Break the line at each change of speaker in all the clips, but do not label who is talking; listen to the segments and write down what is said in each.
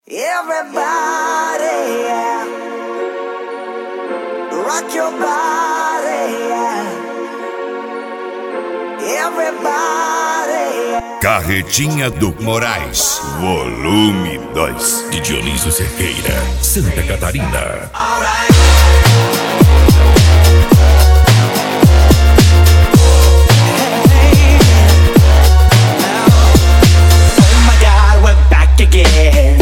Everybody, yeah. Rock your body, yeah. Everybody, yeah.
Carretinha do Moraes, volume 2, de Dionísio Cerqueira, Santa Catarina.
Again,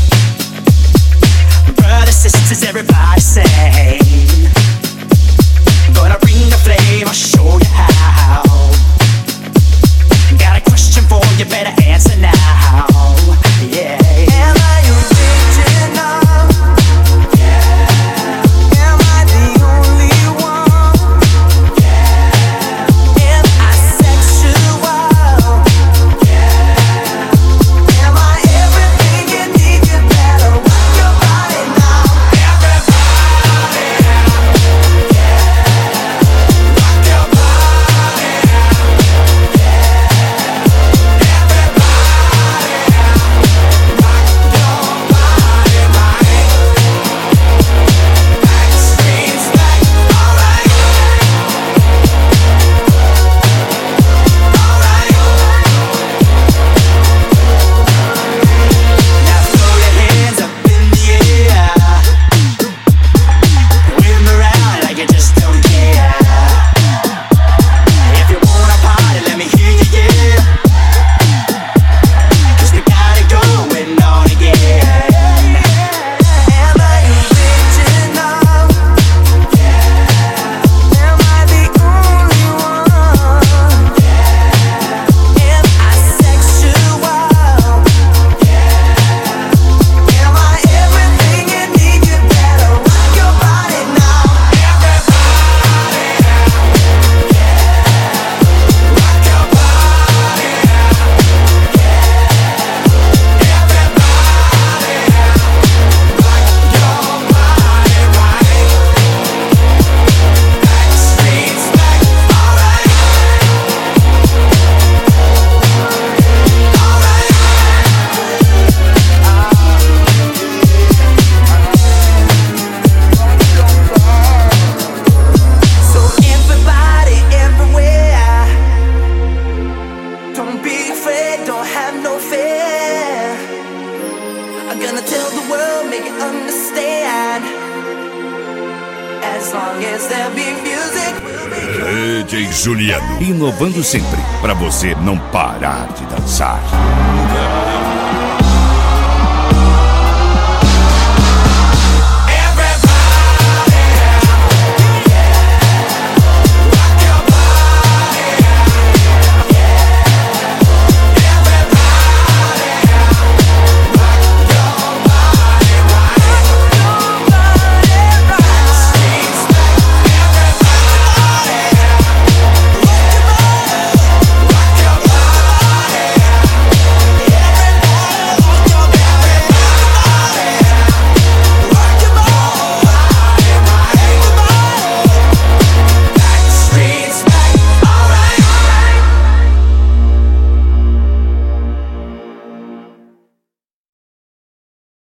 brothers, sisters, everybody sing. Gonna bring the flame, I'll show you how. Got a question for you, better answer now. Yeah.
Am I original?
Yeah.
Am I the only one?
Yeah.
Am I sexual?
Yeah.
Am I everything you need? You better rock your body now.
Everybody, yeah. Rock your body, yeah. Everybody, rock your body, right? Backstreet's back, alright. Now throw your hands up in the air, wave 'em around like you just don't care. If you wanna party, let me hear you, yeah. 'Cause we got it going on again.
Am I original? Am I the only one? Am I sexual? Am I everything you need? You better rock your body now.
Everybody, rock your body, everybody, rock your body, right? Backstreet's back, alright.
So everybody, everywhere, don't be afraid, don't have no fear. I'm gonna tell the world, make it understand. As long as there be music, we'll be
DJ Juliano, inovando sempre, pra você não parar de dançar.